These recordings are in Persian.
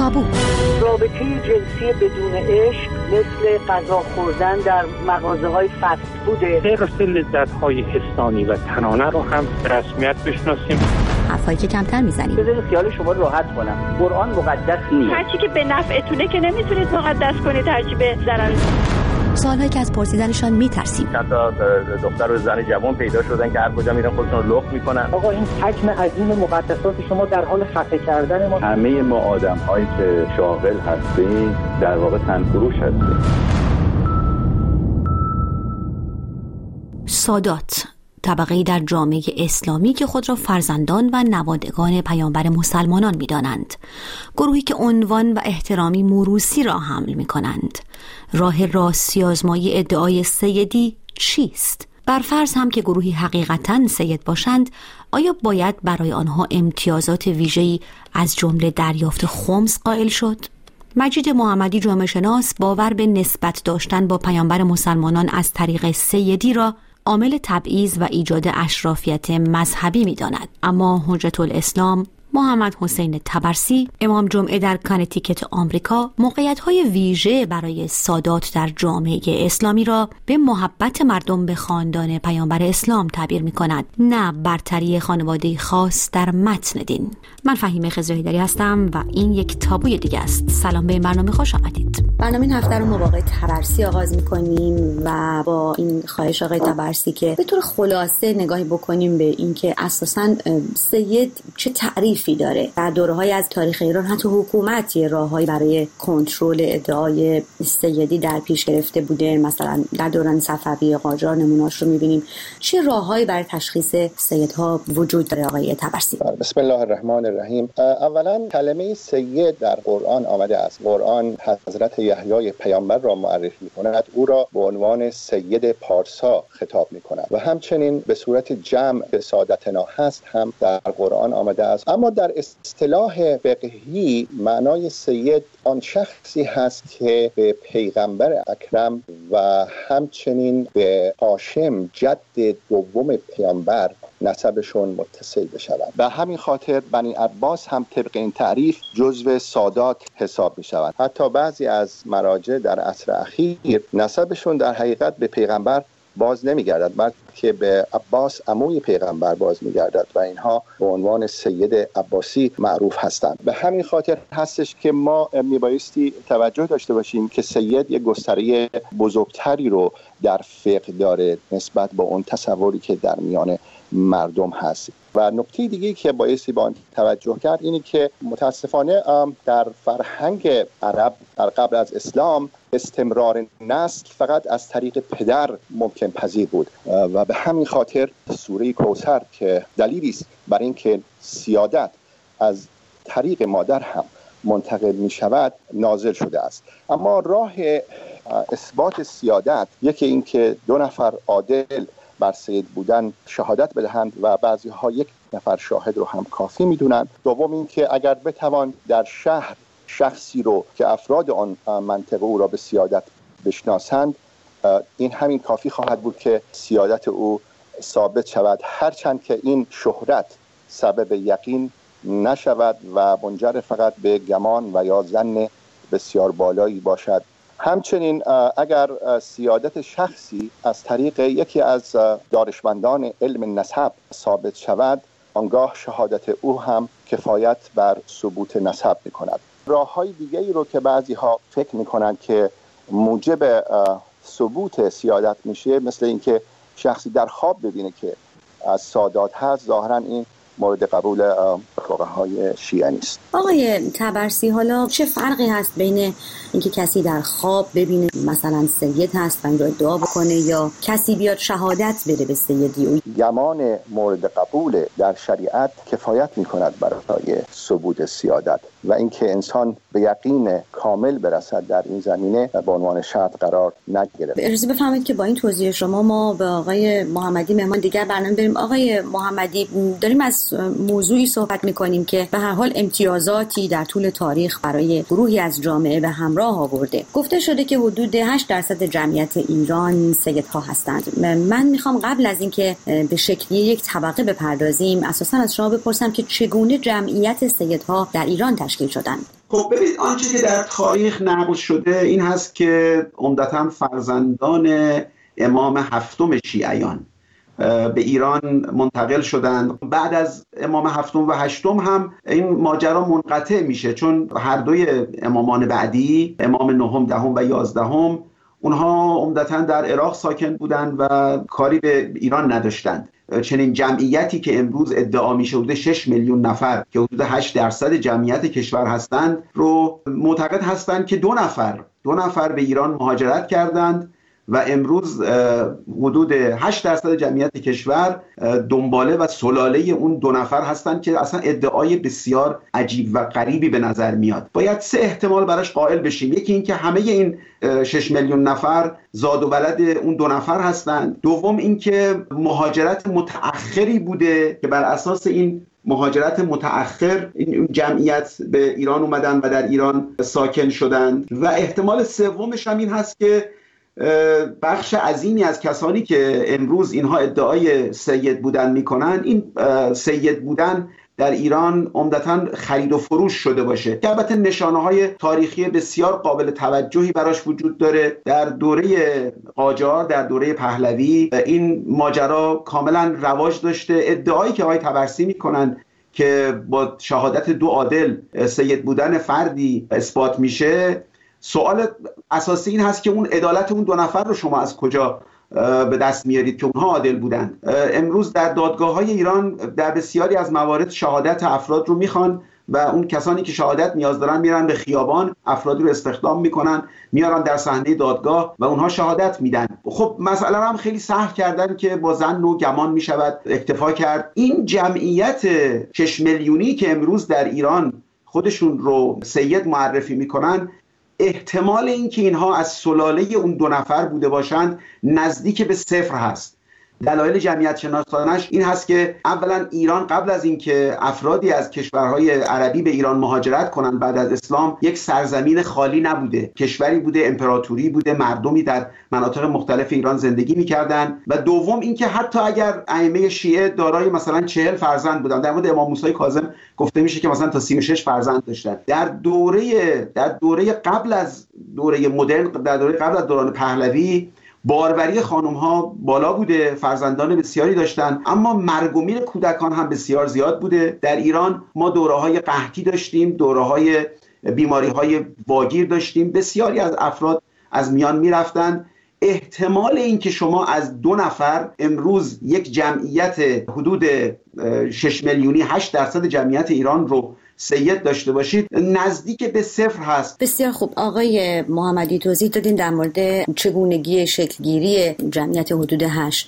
تابو. رابطه جنسی بدون عشق مثل غذا خوردن در مغازه‌های فست فوده. غیر لذت‌های حسانی و تنانه رو هم به رسمیت بشناسیم. حرفایی که کمتر میزنیم. بذارید خیال شما راحت کنم. قرآن مقدس نیست. هرچی که به نفعتونه که نمیتونید مقدس کنید، هرچی به ضرر. سوالایی که از پرسیدنشان میترسیم. چند تا دختر و زن جوان پیدا شدن که هر کجا میرن خودشون رو لخت میکنن. آقا این حجم عظیم مقدسات شما در حال خفه کردن ما. همه ما آدم‌هایی که شاغل هستیم در واقع تنفروش هستیم. سادات، طبقه‌ای در جامعه اسلامی که خود را فرزندان و نوادگان پیامبر مسلمانان می‌دانند، گروهی که عنوان و احترامی موروثی را حمل می‌کنند. راه راستی آزمایی ادعای سیدی چیست؟ بر فرض هم که گروهی حقیقتاً سید باشند، آیا باید برای آنها امتیازات ویژه‌ای از جمله دریافت خمس قائل شد؟ مجید محمدی جامعه شناس باور به نسبت داشتن با پیامبر مسلمانان از طریق سیدی را عامل تبعیض و ایجاد اشرافیت مذهبی می‌داند. اما حجت الاسلام محمد حسین طبرسی، امام جمعه در کانتیکت آمریکا، موقعیت‌های ویژه برای سادات در جامعه اسلامی را به محبت مردم به خاندان پیامبر اسلام تعبیر می‌کند، نه برتری خانواده خاص در متن دین. من فهیمه خضرهیدری هستم و این یک تابوی دیگه است. سلام به این برنامه، خوش آمدید. برنامه این هفته رو ما با آقای طبرسی آغاز می‌کنیم و با این خواهش آقای طبرسی که به طور خلاصه نگاهی بکنیم به اینکه اساساً سید چه تعریفی داره. در دوره‌های از تاریخ ایران حتی حکومت یه راههایی برای کنترل ادعای سیدی در پیش گرفته بوده. مثلا در دوران صفوی قاجار نمونه‌اش رو می‌بینیم. چه راههایی برای تشخیص سیدها وجود داره آقای طبرسی؟ بسم الله الرحمن الرحیم. اولا کلمه سید در قرآن آمده است. قرآن حضرت یحیی پیامبر را معرفی می‌کند، او را به عنوان سید پارسا خطاب می‌کند و همچنین به صورت جمع به سادتنا هست هم در قرآن آمده است. اما در اصطلاح فقهی معنای سید آن شخصی هست که به پیغمبر اکرم و همچنین به هاشم جد دوم پیامبر نسبشون متصل بشوند. به همین خاطر بنی عباس هم طبق این تعریف جزو سادات حساب می شوند. حتی بعضی از مراجع در عصر اخیر نسبشون در حقیقت به پیغمبر باز نمی گردد، بلکه به عباس عموی پیغمبر باز می گردد و اینها به عنوان سید عباسی معروف هستند. به همین خاطر هستش که ما می بایستی توجه داشته باشیم که سید یک گستره بزرگتری رو در فقه داره نسبت به اون تصوری که در میان مردم هست. و نکته دیگه که بایستی با آن توجه کرد اینه که متاسفانه در فرهنگ عرب در قبل از اسلام استمرار نسل فقط از طریق پدر ممکن پذیر بود و به همین خاطر سوره کوثر که دلیلی است بر اینکه سیادت از طریق مادر هم منتقل می شود نازل شده است. اما راه اثبات سیادت یکی این که 2 نفر عادل بر سید بودن شهادت بدهند و بعضی ها 1 نفر شاهد رو هم کافی میدونند. دوم این که اگر بتوان در شهر شخصی رو که افراد آن منطقه او را به سیادت بشناسند، این همین کافی خواهد بود که سیادت او ثابت شود، هرچند که این شهرت سبب یقین نشود و منجر فقط به گمان و یا ظن بسیار بالایی باشد. همچنین اگر سیادت شخصی از طریق یکی از دانشمندان علم نسب ثابت شود، آنگاه شهادت او هم کفایت بر ثبوت نسب می‌کند. راه‌های دیگری رو که بعضی‌ها فکر می‌کنند که موجب ثبوت سیادت میشه، مثل اینکه شخصی در خواب ببینه که از سادات هست، ظاهراً این مورد قبول فقهای شیعه نیست. آقای طبرسی، حالا چه فرقی هست بین اینکه کسی در خواب ببینه مثلا سید هست و این رو ادعا بکنه یا کسی بیاد شهادت بده به سیدی؟ گمان مورد قبول در شریعت کفایت می‌کند برای ثبوت سیادت و اینکه انسان به یقین کامل برسد در این زمینه به عنوان شرط قرار نگیرد. اجازه بفرمایید که با این توضیح شما ما به آقای محمدی مهمان دیگر برنامه بریم. آقای محمدی، داریم از موضوعی صحبت می‌کنیم که به هر حال امتیازاتی در طول تاریخ برای گروهی از جامعه به همراه آورده. گفته شده که حدود 8% جمعیت ایران سیدها هستند. من می‌خوام قبل از اینکه به شکلی یک طبقه بپردازیم اساساً از شما بپرسم که چگونه جمعیت سیدها در ایران تشکیل شدند؟ خب ببینید، آنچه که در تاریخ نقل شده این هست که عمدتاً فرزندان امام هفتم شیعیان به ایران منتقل شدند. بعد از امام هفتم و هشتم هم این ماجرا منقطع میشه، چون هر دوی امامان بعدی، امام نهم، دهم و یازدهم، اونها عمدتاً در عراق ساکن بودند و کاری به ایران نداشتند. چنین جمعیتی که امروز ادعا میشه حدود 6 میلیون نفر که حدود 8% جمعیت کشور هستند رو معتقد هستند که دو نفر به ایران مهاجرت کردند و امروز حدود 8% جمعیت کشور دنباله و سلاله اون دو نفر هستند که اصلا ادعای بسیار عجیب و غریبی به نظر میاد. باید 3 احتمال براش قائل بشیم. یکی این که همه این 6 میلیون نفر زاد و ولد اون دو نفر هستند. دوم این که مهاجرت متأخری بوده که بر اساس این مهاجرت متأخر این جمعیت به ایران اومدن و در ایران ساکن شدند. و احتمال سومش هم این هست که بخش عظیمی از کسانی که امروز اینها ادعای سید بودن میکنن، این سید بودن در ایران عمدتاً خرید و فروش شده باشه که البته نشانه‌های تاریخی بسیار قابل توجهی براش وجود داره. در دوره قاجار، در دوره پهلوی این ماجرا کاملا رواج داشته. ادعایی که آقای طبرسی میکنن که با شهادت 2 عادل سید بودن فردی اثبات میشه، سوال اساسی این هست که اون عدالت اون 2 نفر رو شما از کجا به دست میارید که اونها عادل بودند؟ امروز در دادگاه‌های ایران در بسیاری از موارد شهادت افراد رو میخوان و اون کسانی که شهادت نیاز دارن میرن به خیابان، افرادی رو استخدام میکنن، میارن در صحنه دادگاه و اونها شهادت میدن. خب مسئله هم خیلی سهل کردن که با ظن و گمان میشود اکتفا کرد. این جمعیت 6 میلیونی که امروز در ایران خودشون رو سید معرفی میکنن، احتمال این که اینها از سلاله اون 2 نفر بوده باشند نزدیک به 0 هست. دلایل جمعیت شناسانش این هست که اولا ایران قبل از اینکه افرادی از کشورهای عربی به ایران مهاجرت کنند بعد از اسلام یک سرزمین خالی نبوده، کشوری بوده، امپراتوری بوده، مردمی در مناطق مختلف ایران زندگی می‌کردند. و دوم اینکه حتی اگر ائمه شیعه دارای مثلا 40 فرزند بودند، در مورد امام موسی کاظم گفته میشه که مثلا تا 36 فرزند داشتن. در دوره قبل از دوره مدرن، در دوره قبل از دوران پهلوی، باروری خانم ها بالا بوده، فرزندان بسیاری داشتن، اما مرگ و میر کودکان هم بسیار زیاد بوده. در ایران ما دوره‌های قحطی داشتیم، دوره‌های بیماری‌های واگیر داشتیم، بسیاری از افراد از میان می‌رفتند. احتمال این که شما از 2 نفر امروز یک جمعیت حدود 6 میلیونی 8% جمعیت ایران رو سید داشته باشید نزدیک به 0 هست. بسیار خوب آقای محمدی، توضیح دادین در مورد چگونگی شکلگیری جمعیت حدود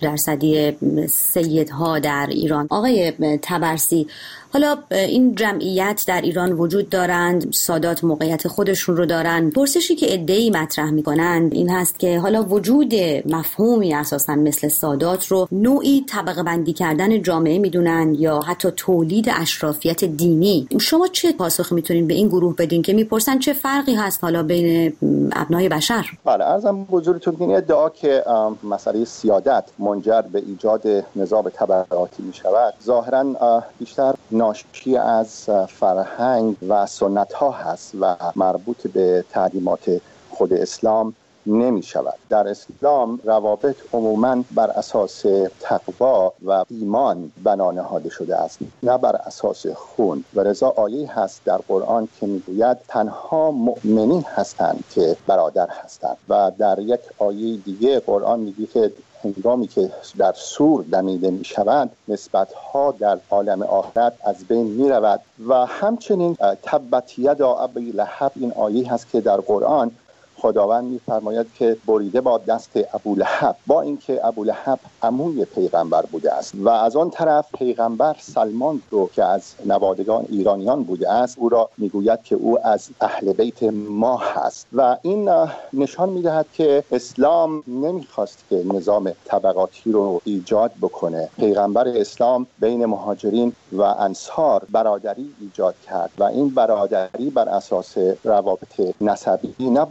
8% سیدها در ایران. آقای طبرسی، حالا این جمعیت در ایران وجود دارند، سادات موقعیت خودشون رو دارن. پرسشی که عده‌ای مطرح میکنند این هست که حالا وجود مفهومی اساساً مثل سادات رو نوعی طبقه بندی کردن جامعه میدونن یا حتی تولید اشرافیت دینی. شما چه پاسخی میتونین به این گروه بدین که میپرسن چه فرقی هست حالا بین ابنای بشر؟ بله، عرضم حضورتون این ادعا که مسئله سیادت منجر به ایجاد نظام طبقاتی میشود ظاهراً بیشتر ناشی از فرهنگ و سنت ها هست و مربوط به تعلیمات خود اسلام نمی شود. در اسلام روابط عموماً بر اساس تقوا و ایمان بنا نهاده شده است، نه بر اساس خون. و لذا آیه هست در قرآن که میگوید تنها مؤمنین هستند که برادر هستند. و در یک آیه دیگه قرآن میگه که هنگامی که در سور دمیده می شوند نسبت‌ها در عالم آخرت از بین می رود. و همچنین تبت یدا ابی لهب، این آیه هست که در قرآن خداوند می‌فرماید که بریده با دست ابولهب، با اینکه ابولهب عموی پیغمبر بوده است. و از آن طرف پیغمبر سلمان رو که از نوادگان ایرانیان بوده است، او را میگوید که او از اهل بیت ما هست. و این نشان میدهد که اسلام نمیخواست که نظام طبقاتی رو ایجاد بکنه. پیغمبر اسلام بین مهاجرین و انصار برادری ایجاد کرد و این برادری بر اساس روابط نسبی نبوده است.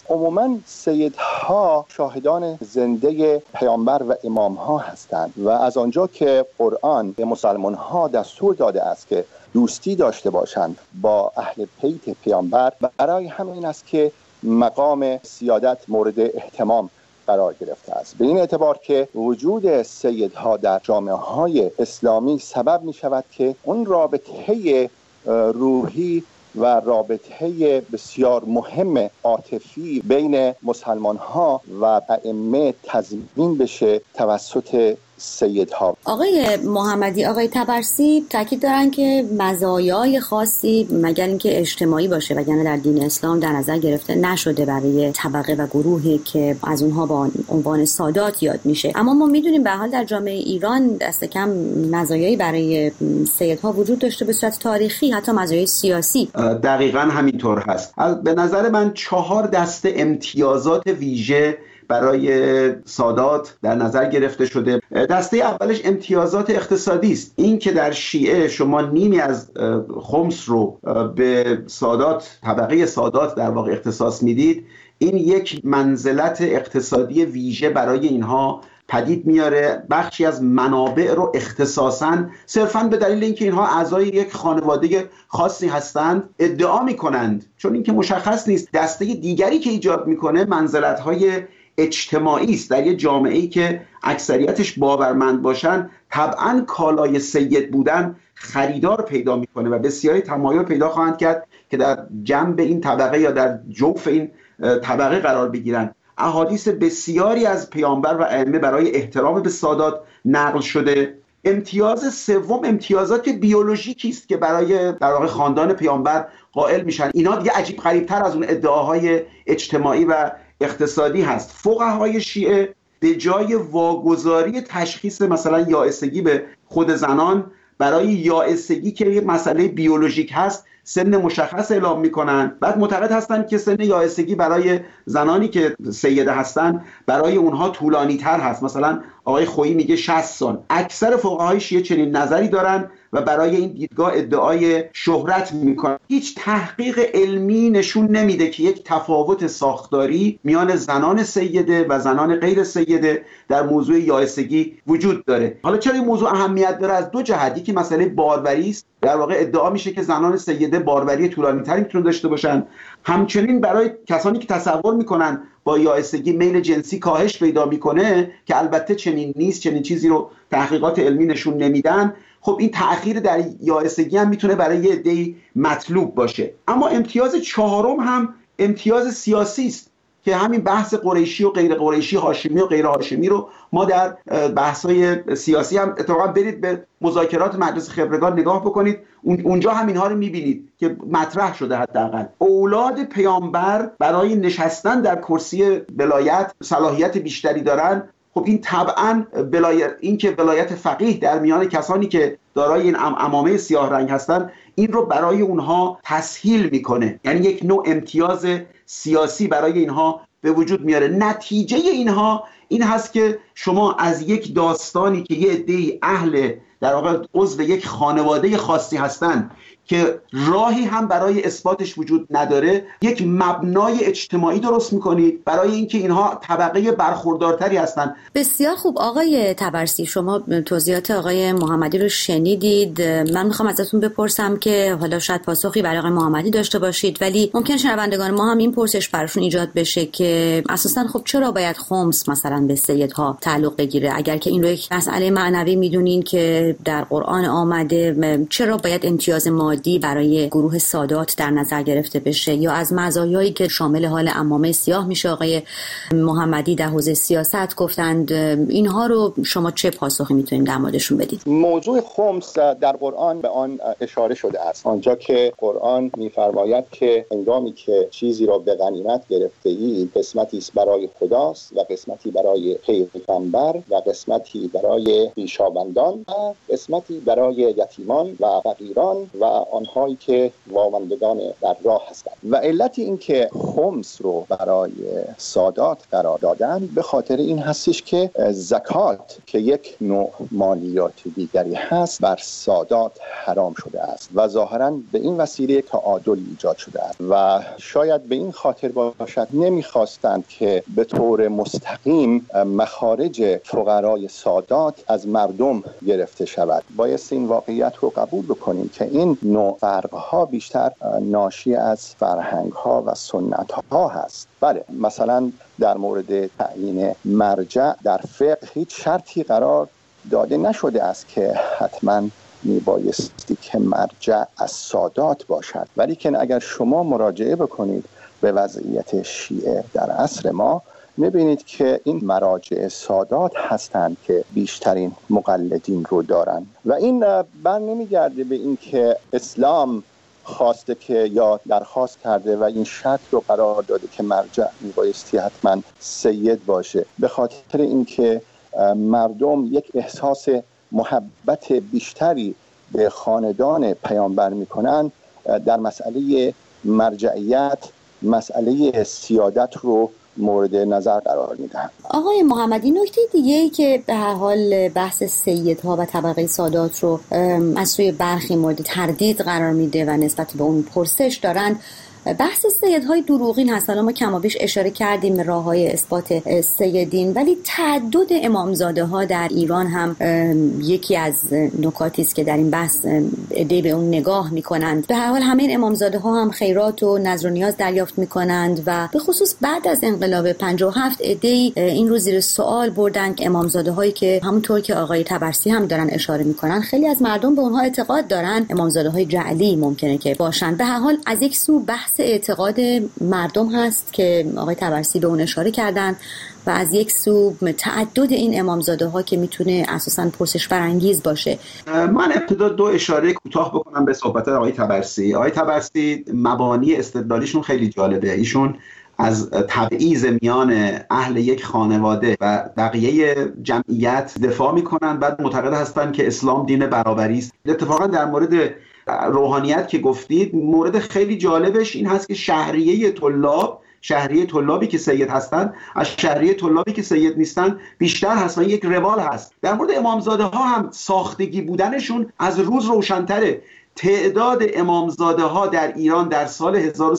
است. عموما سیدها شاهدان زنده پیامبر و امامها هستند و از آنجا که قرآن به مسلمانها دستور داده است که دوستی داشته باشند با اهل بیت پیامبر، برای همین است که مقام سیادت مورد اهتمام قرار گرفته است. به این اعتبار که وجود سیدها در جامعه های اسلامی سبب می شود که اون رابطه روحی و رابطه بسیار مهم عاطفی بین مسلمان ها و ائمه تضمین بشه توسط سیدها. آقای محمدی، آقای طبرسی تاکید دارن که مزایای خاصی مگر اینکه اجتماعی باشه وگرنه در دین اسلام در نظر گرفته نشده برای طبقه و گروهی که از اونها با عنوان سادات یاد میشه. اما ما میدونیم به حال در جامعه ایران دست کم مزایایی برای سیدها وجود داشته به صورت تاریخی، حتی مزایای سیاسی. دقیقاً همینطور هست. به نظر من 4 دسته امتیازات ویژه برای سادات در نظر گرفته شده. دسته اولش امتیازات اقتصادی است. این که در شیعه شما نیمی از خمس رو به سادات، طبقه سادات در واقع اختصاص میدید، این یک منزلت اقتصادی ویژه برای اینها پدید میاره. بخشی از منابع رو اختصاصاً صرفاً به دلیل اینکه اینها اعضای یک خانواده خاصی هستند ادعا میکنند، چون اینکه مشخص نیست. دسته دیگری که ایجاد میکنه منزلت‌های اجتماعی است. در یه جامعه‌ای که اکثریتش باورمند باشن، طبعاً کالای سید بودن خریدار پیدا میکنه و بسیاری تمایل پیدا خواهند کرد که در جنب این طبقه یا در جوف این طبقه قرار بگیرن. احادیث بسیاری از پیامبر و ائمه برای احترام به سادات نقل شده. امتیاز سوم امتیازات بیولوژیکی است که برای در واقع خاندان پیامبر قائل میشن. اینا دیگه عجیب غریب‌تر از اون ادعاهای اجتماعی و اقتصادی هست. فقهای شیعه به جای واگذاری تشخیص مثلا یائسگی به خود زنان، برای یائسگی که یه مسئله بیولوژیک هست سن مشخص اعلام میکنن. بعد معتقد هستن که سن یائسگی برای زنانی که سیده هستن برای اونها طولانی تر هست. مثلا آقای خویی میگه 60 سال. اکثر فقهای شیعه چنین نظری دارن و برای این دیدگاه ادعای شهرت میکنن. هیچ تحقیق علمی نشون نمیده که یک تفاوت ساختاری میان زنان سیده و زنان غیر سیده در موضوع یائسگی وجود داره. حالا چرا این موضوع اهمیت داره؟ از دو جهت. یکی مسئله باروری است. در واقع ادعا میشه که زنان سیده باروری طولانی تری میتونن داشته باشن. همچنین برای کسانی که تصور میکنن با یائسگی میل جنسی کاهش پیدا میکنه، که البته چنین نیست، چنین چیزی رو تحقیقات علمی نشون نمیدن. خب این تأخیر در یائسگی هم میتونه برای یه عده‌ای مطلوب باشه. اما امتیاز چهارم هم امتیاز سیاسی است که همین بحث قریشی و غیر قریشی، هاشمی و غیر هاشمی رو ما در بحث‌های سیاسی هم اتفاقا برید به مذاکرات مجلس خبرگان نگاه بکنید، اونجا هم اینها رو می‌بینید که مطرح شده. حداقل اولاد پیامبر برای نشستن در کرسی ولایت صلاحیت بیشتری دارن. خب این طبعاً این که ولایت فقیه در میان کسانی که دارای این عمامه سیاه رنگ هستن، این رو برای اونها تسهیل میکنه. یعنی یک نوع امتیاز سیاسی برای اینها به وجود میاره. نتیجه اینها این هست که شما از یک داستانی که یه عده‌ای اهل در واقع عضو یک خانواده خاصی هستن که راهی هم برای اثباتش وجود نداره، یک مبنای اجتماعی درست میکنید برای اینکه اینها طبقه برخوردارتری هستن. بسیار خوب. آقای طبرسی، شما توضیحات آقای محمدی رو شنیدید. من میخوام ازتون بپرسم که حالا شاید پاسخی برای آقای محمدی داشته باشید، ولی ممکن شنوندگان ما هم این پرسش براشون ایجاد بشه که اساساً خب چرا باید خمس مثلا به سیدها تعلق بگیره؟ اگر که این رو یک مسئله معنوی میدونین که در قرآن آمده، چرا باید امتیاز مادی برای گروه سادات در نظر گرفته بشه؟ یا از مزایایی که شامل حال عمامه سیاه میشه آقای محمدی در حوزه سیاست گفتند، اینها رو شما چه پاسخی میتونید در موردشون بدید؟ موضوع خمس در قرآن به آن اشاره شده است، آنجا که قرآن میفرماید که هنگامی که چیزی را به غنیمت گرفته ای، قسمتی است برای خداست و قسمتی برای پیغمبر و قسمتی برای خویشاوندان و قسمتی برای یتیمان و فقیران و آنهایی که واماندگان در راه هستند. و علت این که خمس رو برای سادات قرار دادن به خاطر این هستش که زکات که یک نوع مالیات دیگری هست بر سادات حرام شده است و ظاهراً به این وسیله تعادل ایجاد شده است و شاید به این خاطر باشد نمیخواستند که به طور مستقیم مخارج فقرای سادات از مردم گرفته شود. بایست این واقعیت رو قبول بکنیم که این نوع فرق‌ها بیشتر ناشی از فرهنگ‌ها و سنت‌ها هست. بله، مثلا در مورد تعیین مرجع در فقه هیچ شرطی قرار داده نشده است که حتما میبایستی که مرجع از سادات باشد، ولی که اگر شما مراجعه بکنید به وضعیت شیعه در عصر ما میبینید که این مراجع سادات هستند که بیشترین مقلدین رو دارن و این بر نمیگرده به این که اسلام خواسته که یا درخواست کرده و این شرط رو قرار داده که مرجع میبایستی حتما سید باشه، به خاطر اینکه مردم یک احساس محبت بیشتری به خاندان پیامبر میکنن، در مسئله مرجعیت مسئله سیادت رو مورد نظر قرار میدن. آقای محمدی، نکته دیگه ای که به هر حال بحث سیدها و طبقه سادات رو از سوی برخی مورد تردید قرار میده و نسبت به اون پرسش دارن، بحث سیدهای دروغین هست. حالا ما کم و بیش اشاره کردیم به راه‌های اثبات سیدین، ولی تعدد امامزاده ها در ایران هم یکی از نکاتی است که در این بحث عده‌ای به اون نگاه میکنند. به هر حال همه این امامزاده ها هم خیرات و نذر و نیاز دریافت میکنند و به خصوص بعد از انقلاب 57 عده‌ای این رو زیر سوال بردن که امامزاده هایی که همونطور که آقای طبرسی هم دارن اشاره میکنن خیلی از مردم به اونها اعتقاد دارن امامزاده های جعلی ممکنه که باشن. به هر حال از یک سو بحث اعتقاد مردم هست که آقای طبرسی به اون اشاره کردن و از یک سو تعدد این امامزاده ها که میتونه اساساً پرسش برانگیز باشه. من ابتدا دو اشاره کوتاه بکنم به صحبت آقای طبرسی. آقای طبرسی مبانی استدلالیشون خیلی جالبه. ایشون از تبعیض میان اهل یک خانواده و بقیه جمعیت دفاع میکنن، بعد معتقد هستن که اسلام دین برابری است. اتفاقا در مورد روحانیت که گفتید، مورد خیلی جالبش این هست که شهریه طلابی که سید هستن از شهریه طلابی که سید نیستن بیشتر هست و یک روال هست. در مورد امامزاده ها هم ساختگی بودنشون از روز روشن‌تره. تعداد امامزاده ها در ایران در سال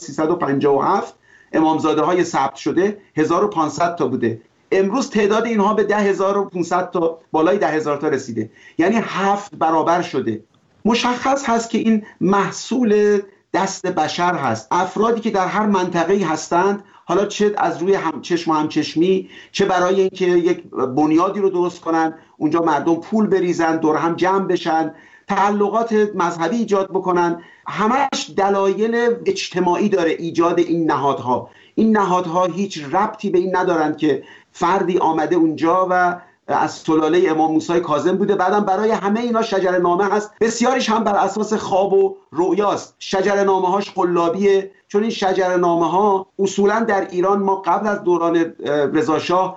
1357 امامزاده های ثبت شده 1500 تا بوده. امروز تعداد اینها به 10500 تا، بالای 10000 تا رسیده، یعنی 7 برابر شده. مشخص هست که این محصول دست بشر هست. افرادی که در هر منطقه‌ای هستند، حالا چه از روی همچشم و همچشمی، چه برای اینکه یک بنیادی رو درست کنن، اونجا مردم پول بریزن، دور هم جمع بشن، تعلقات مذهبی ایجاد بکنن، همش دلایل اجتماعی داره ایجاد این نهادها. این نهادها هیچ ربطی به این ندارن که فردی آمده اونجا و از سلاله امام موسی کاظم بوده، بعدم برای همه اینا شجره‌نامه هست، بسیاریش هم بر اساس خواب و رؤیاست. شجره‌نامه‌هاش قلابیه، چون این شجره‌نامه‌ها اصولا در ایران ما قبل از دوران رضاشاه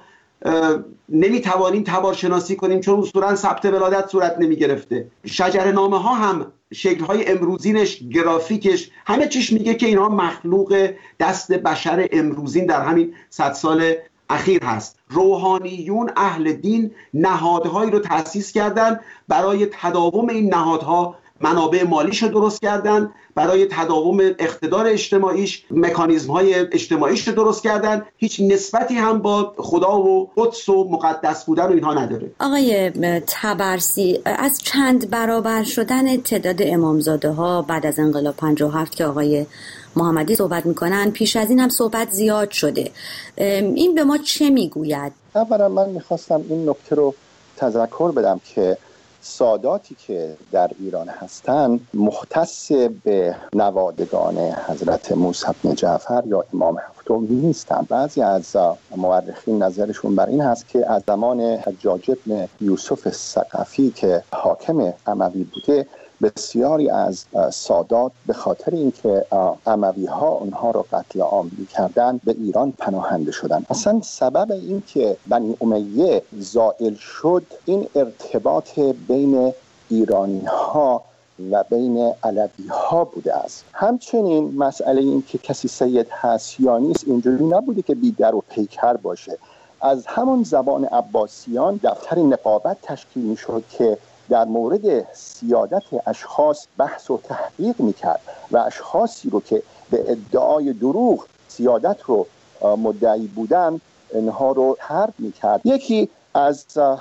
نمیتوانیم تبارشناسی کنیم، چون اصولا ثبت ولادت صورت نمیگرفته. شجره‌نامه‌ها هم شکل‌های امروزینش، گرافیکش، همه چیش میگه که اینها مخلوق دست بشر امروزین در همین 100 سال اخیر هست. روحانیون اهل دین نهادهایی رو تأسیس کردن، برای تداوم این نهادها منابع مالیش رو درست کردن، برای تداوم اقتدار اجتماعیش مکانیزم‌های اجتماعیش رو درست کردن. هیچ نسبتی هم با خدا و قدس و مقدس بودن و اینها نداره. آقای طبرسی، از چند برابر شدن تعداد امامزاده ها بعد از انقلاب 57 که آقای محمدی صحبت میکنن، پیش از این هم صحبت زیاد شده. این به ما چه میگوید؟ اولا من میخواستم این نکته رو تذکر بدم که ساداتی که در ایران هستند مختص به نوادگان حضرت موسی بن جعفر یا امام هفتم نیستند. بعضی از مورخین نظرشون بر این هست که از زمان حجاج بن یوسف الثقفی که حاکم اموی بوده، بسیاری از سادات به خاطر اینکه اموی ها اونها رو قتل عام می‌کردند به ایران پناهنده شدند. اصلا سبب این که بنی امیه زائل شد، این ارتباط بین ایرانی ها و بین علوی ها بوده است. همچنین مسئله این که کسی سید هست یا نیست اینجوری نبوده که بی در و پیکر باشه. از همون زبان عباسیان دفتر نقابت تشکیل میشد که در مورد سیادت اشخاص بحث و تحقیق میکرد و اشخاصی رو که به ادعای دروغ سیادت رو مدعی بودن اینها رو طرد میکرد. یکی از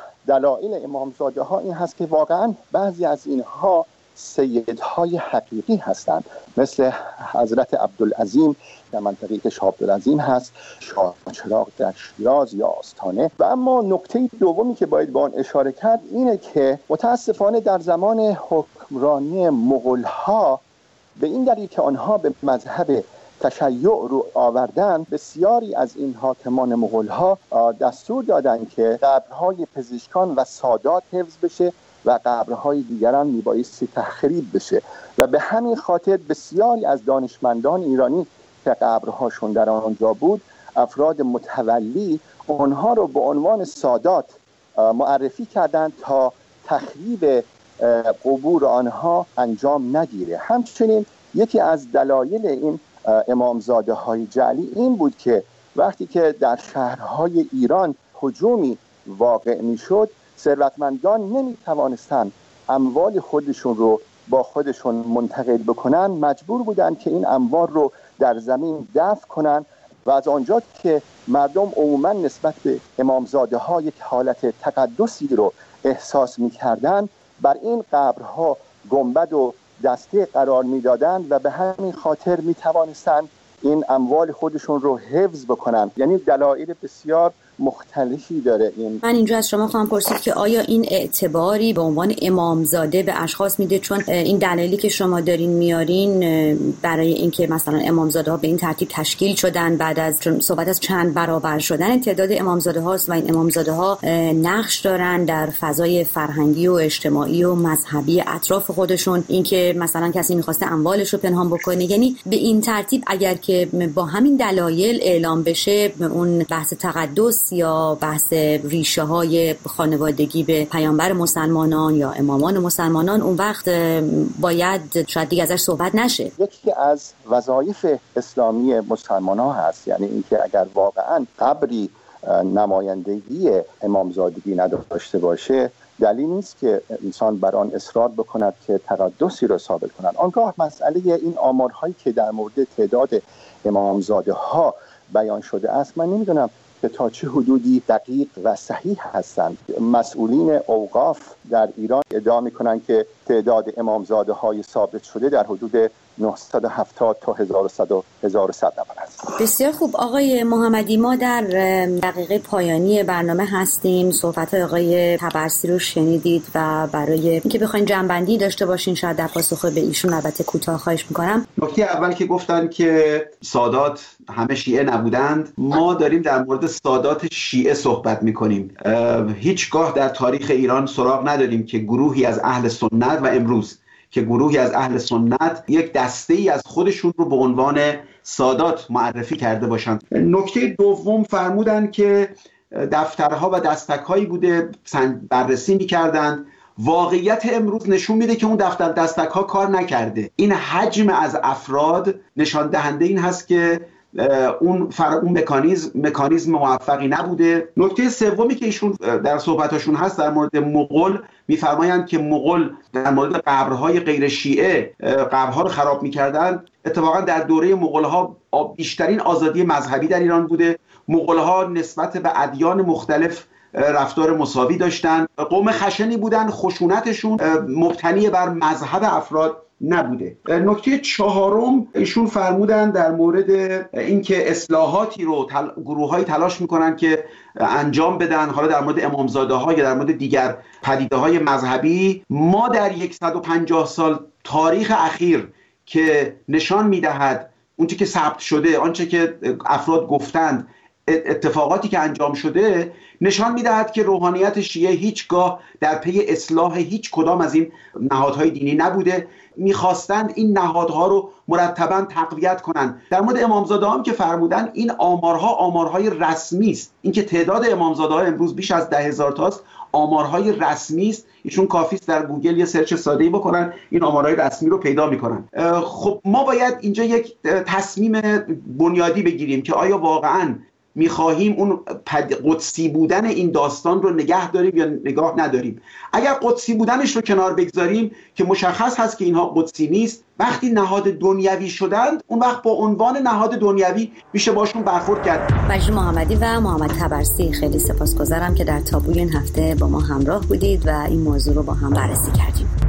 دلایل امامزاده ها این هست که واقعا بعضی از اینها سیدهای حقیقی هستند، مثل حضرت عبدالعظیم در منطقه که شاه عبدالعظیم هست، شاه چراغ در شیراز یا آستانه. و اما نکته دومی که باید با آن اشاره کرد اینه که متاسفانه در زمان حکمرانی مغول‌ها به این دلیل که آنها به مذهب تشیع رو آوردن، بسیاری از این حاکمان مغول‌ها دستور دادند که قبرهای پزشکان و سادات حفظ بشه و قبرهای دیگران میبایستی تخریب بشه و به همین خاطر بسیاری از دانشمندان ایرانی که قبرهاشون در آنجا بود، افراد متولی آنها رو به عنوان سادات معرفی کردند تا تخریب قبور آنها انجام نگیره. همچنین یکی از دلایل این امامزاده های جعلی این بود که وقتی که در شهرهای ایران هجومی واقع میشد، ثروتمندان نمیتوانستند اموال خودشون رو با خودشون منتقل بکنن، مجبور بودن که این اموال رو در زمین دفن کنن و از آنجا که مردم عموما نسبت به امامزاده ها یک حالت تقدسی رو احساس میکردن، بر این قبرها گنبد و دسته قرار میدادن و به همین خاطر میتوانستن این اموال خودشون رو حفظ بکنن. یعنی دلایل بسیار مختلفی داره. من اینجا از شما خواهم پرسید که آیا این اعتباری به عنوان امامزاده به اشخاص میده؟ چون این دلایلی که شما دارین میارین برای اینکه مثلا امامزاده ها به این ترتیب تشکیل شدن بعد از صحبت از چند برابر شدن تعداد امامزاده هاست و این امامزاده ها نقش دارن در فضای فرهنگی و اجتماعی و مذهبی اطراف خودشون، اینکه مثلا کسی میخواسته اموالش رو پنهان بکنه. یعنی به این ترتیب اگر که با همین دلایل اعلام بشه اون بحث تقدس یا بحث ریشه های خانوادگی به پیامبر مسلمانان یا امامان مسلمانان، اون وقت باید شاید دیگه ازش صحبت نشه. یکی از وظایف اسلامی مسلمان ها هست، یعنی اینکه اگر واقعا قبری نمایندگی امامزادگی نداشته باشه، دلیل نیست که انسان بر آن اصرار بکند که تقدسی را ثابت کنند. آنگاه مسئله این آمارهایی که در مورد تعداد امامزاده ها بیان شده است، من نمیدونم که تا چه حدودی دقیق و صحیح هستند. مسئولین اوقاف در ایران ادعا می‌کنند که تعداد امامزاده های ثابت شده در حدود 970 تا 1100 نفر است. بسیار خوب آقای محمدی، ما در دقیقه پایانی برنامه هستیم. صحبت‌های آقای طبرسی رو شنیدید و برای اینکه بخواید جنبندی داشته باشین شاید در پاسخ به ایشون البته کوتاه خواهش می‌کنم. نکته اول که گفتن که سادات همه شیعه نبودند، ما داریم در مورد سادات شیعه صحبت می‌کنیم. هیچگاه در تاریخ ایران سراغ نداریم که گروهی از اهل سنت و امروز که گروهی از اهل سنت یک دسته‌ای از خودشون رو به عنوان سادات معرفی کرده باشند. نکته دوم فرمودن که دفترها و دستک‌هایی بوده بررسی می‌کردند. واقعیت امروز نشون میده که اون دستک‌ها کار نکرده. این حجم از افراد نشان دهنده این هست که اون مکانیزم موفقی نبوده. نکته سومی که ایشون در صحبتاشون هست در مورد مغول، میفرمایند که مغول در مورد قبرهای غیر شیعه قبرها رو خراب میکردن. اتفاقا در دوره مغول‌ها بیشترین آزادی مذهبی در ایران بوده. مغول‌ها نسبت به ادیان مختلف رفتار مساوی داشتن، قوم خشنی بودن، خشونتشون مبتنی بر مذهب افراد نبوده. نکته چهارم ایشون فرمودن در مورد اینکه اصلاحاتی رو گروه‌های تلاش میکنن که انجام بدن، حالا در مورد امامزاده ها یا در مورد دیگر پدیده های مذهبی. ما در 150 سال تاریخ اخیر که نشان میدهد اونچه که ثبت شده، آنچه که افراد گفتند، اتفاقاتی که انجام شده، نشان میدهد که روحانیت شیعه هیچگاه در پی اصلاح هیچ کدام از این نهادهای دینی نبوده. میخواستند این نهادها رو مرتباً تقویت کنند. در مورد امامزاده هم که فرمودن، این آمارهای رسمی است. اینکه تعداد امامزاده ها امروز بیش از 10,000 تاست، آمارهای رسمی است. ایشون کافیست در گوگل یه سرچ ساده‌ای بکنن، این آمارهای رسمی رو پیدا میکنن. خب ما باید اینجا یک تصمیم بنیادی بگیریم که آیا واقعاً میخواهیم اون قدسی بودن این داستان رو نگه داریم یا نگاه نداریم. اگر قدسی بودنش رو کنار بگذاریم که مشخص هست که اینها قدسی نیست، وقتی نهاد دنیوی شدند اون وقت با عنوان نهاد دنیوی میشه باشون برخورد کرد. مجید محمدی و محمد تبرسی، خیلی سپاسگزارم که در تابوی این هفته با ما همراه بودید و این موضوع رو با هم بررسی کردیم.